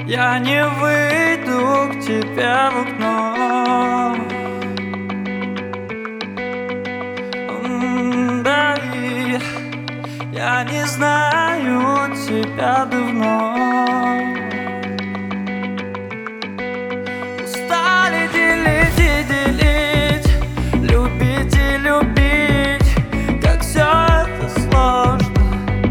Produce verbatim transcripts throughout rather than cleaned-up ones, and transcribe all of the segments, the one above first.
Я не выйду к тебе в окно. Да, и я не знаю тебя давно. Устали делить и делить, любить и любить, как все это сложно.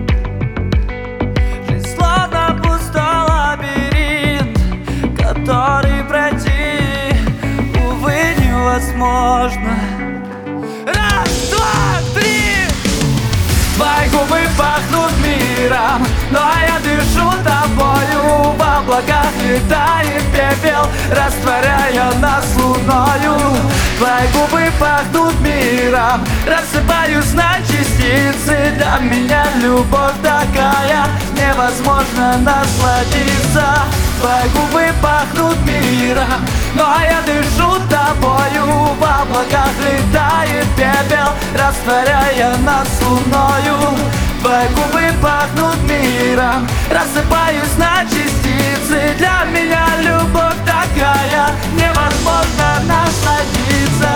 Жизнь словно пустой лабиринт, который пройти, увы, невозможно. Раз, два, три! Твои губы пахнут миром, но я дышу тобою. В облаках летает пепел, растворяя нас луною. Твои губы пахнут миром, рассыпаюсь на частицы. Для меня любовь такая, невозможно насладиться. Твои губы пахнут миром, но я дышу тобою. В облаках летает пепел, растворяя нас луною. Твои губы пахнут миром, рассыпаюсь на частицы. Для меня любовь такая, невозможно насладиться.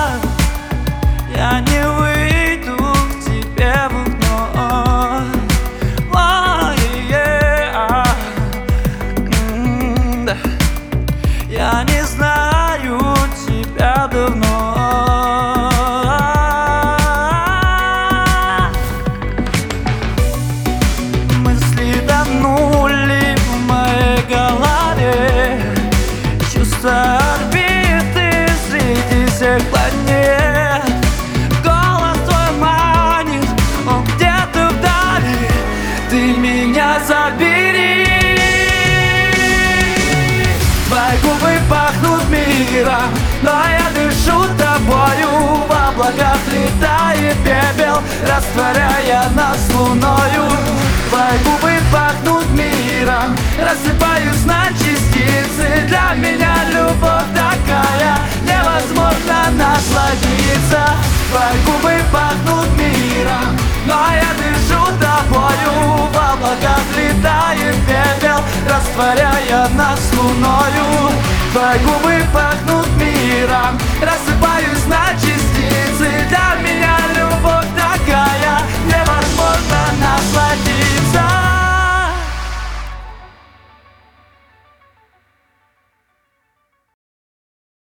Я не выйду к тебе в окно. О, yeah. М, да. Я не знаю тебя давно. Мысли тонули в моей голове, чувства орбиты среди всех планет. Голос твой манит, он где-то вдали, ты меня забери. Твои губы пахнут миром, но я дышу тобою. В облаках летает пепел, растворяя нас луною. Твои губы пахнут миром, рассыпаюсь на частицы. Для меня любовь такая, невозможно насладиться. Твои губы пахнут миром, но я дышу тобою. В облаках летает пепел, растворяя нас луною. Твои губы пахнут миром, рассыпаюсь на частицы. Для меня любовь такая, невозможно насладиться.